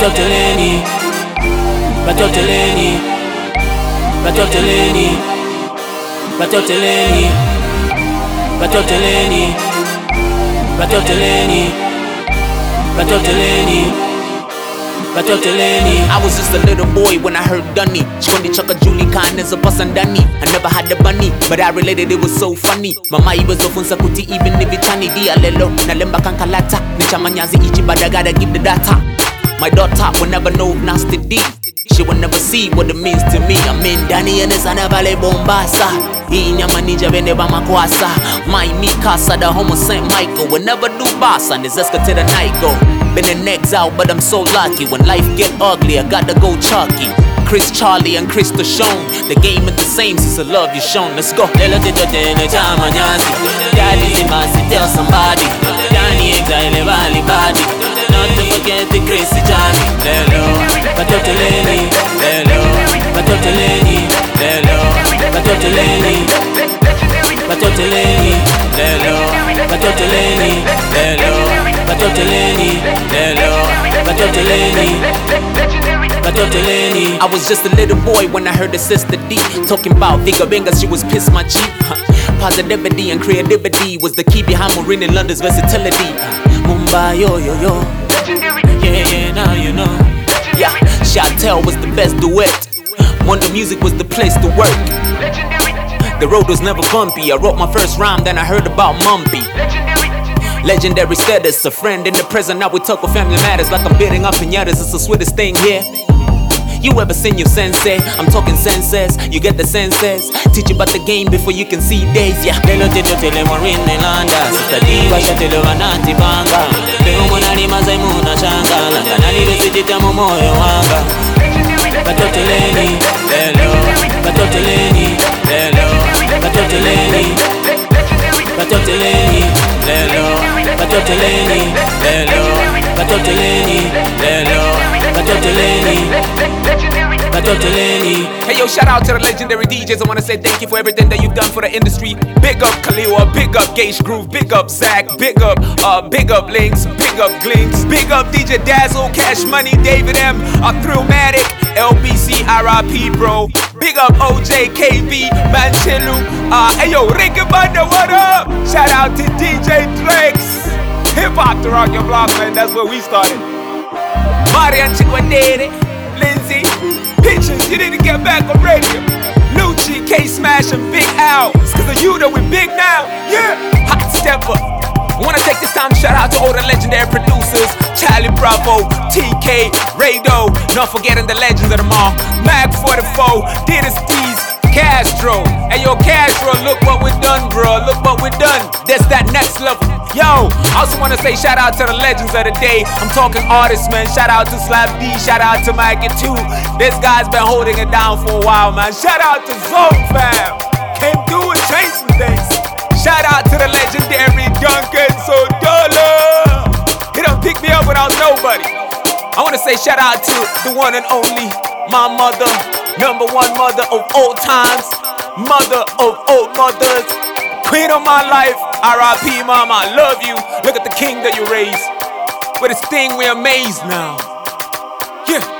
Batoteleni, Batoteleni, Batoteleni, Batoteleni, Batoteleni, Batoteleni, Batoteleni, Batoteleni. I was just a little boy when I heard Dunny. Chikondi chaka Julie Kaneza pasandani. I never had the bunny, but I related, it was so funny. Mama ibezofunza kuti even nivichani dia lelo. Nalemba kankalata, nichamanyazi ichi but I gotta give the data. My daughter will never know nasty D. She will never see what it means to me. I'm in Danny and it's Anabale Bombasa. Inyama ninja bende ba makwasa. My me casa the homo Saint Michael will never do boss and it's Eska to the night go. Been in exile but I'm so lucky. When life get ugly I gotta go chalky. Chris Charlie and Chris Deshawn. The game is the same since the love you shown. Let's go. Lelo tito tene chama nyazi. Daddy simasi tell somebody. Danny exile valley body. Not to forget the crazy Johnny. Lelo, Batoteleni, Lelo, Batoteleni, Lelo, Batoteleni, Batoteleni, Lelo, Batoteleni, Lelo, Batoteleni, Lelo, Batoteleni, Batoteleni. I was just a little boy when I heard the sister D talking about Vika Benga, she was pissed my G. Positivity and creativity was the key behind Maureen and London's versatility. Mumbai, yo, yo, yo. Yeah, now you know. Yeah, Chantel was the best duet. Wonder Music was the place to work. The road was never bumpy. I wrote my first rhyme, then I heard about Mumpy. Legendary status, a friend in the present. Now we talk with family matters like I'm bidding up pinatas. It's the sweetest thing here. You ever seen your sensei? I'm talking senses, you get the senses. Teach you about the game before you can see days, yeah. Lelo tito tele Maureen Nelanda. Sista diva shatelo vanati panga. Leo mwana lima zaimuna shanga. Langa nalile sijita moyo wanga. Batoteleni, lelo, Batoteleni, lelo, Batoteleni, Batoteleni, lelo, Batoteleni, lelo, Batoteleni, lelo, Batoteleni, Batoteleni. Hey yo, shout out to the legendary DJs. I wanna say thank you for everything that you've done for the industry. Big up Kaliwa, big up Gage Groove, big up Zach, big up Links, big up Glinks, big up DJ Dazzle, Cash Money, David M, Thrillmatic, LBC, RIP bro. Big up OJ, KB, Manchilu. Hey yo, Ricky Banda, what up? Shout out to DJ Drex. Hip Hop to rock your block, man. That's where we started. Marian Chikwadere, Lindsay, Pictures, you didn't get back on radio. Lucci, K-Smash, and Big Al. It's cause of you that we big now. Yeah, hot stepper. I wanna take this time to shout out to all the legendary producers. Charlie Bravo, TK, Rado. Not forgetting the legends of them all. Mag 44, Dynasties, Castro. Hey yo, Castro, look what we done, bro. Look what we done. That's that next level. Yo, I also wanna say shout out to the legends of the day. I'm talking artists, man. Shout out to Slap D, shout out to Maggie 2. This guy's been holding it down for a while, man. Shout out to Zone Fam. Came through and changed some things. Shout out to the legendary Duncan Sodola. He done picked me up when I was nobody. I wanna say shout out to the one and only, my mother, number one mother of all times, mother of all mothers, queen of my life, R.I.P. Mama, I love you. Look at the king that you raised. With his thing, we're amazed now. Yeah.